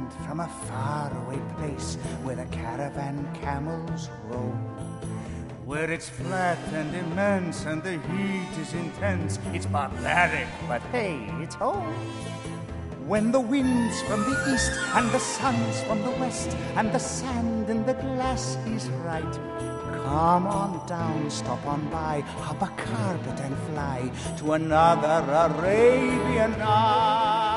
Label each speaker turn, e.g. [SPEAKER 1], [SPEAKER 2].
[SPEAKER 1] land from a faraway place where the caravan camels roam. Where it's flat and immense and the heat is intense. It's barbaric, but hey, it's home. When the wind's from the east and the sun's from the west and the sand in the glass is right, come on down, stop on by, hop a carpet and fly to another Arabian night.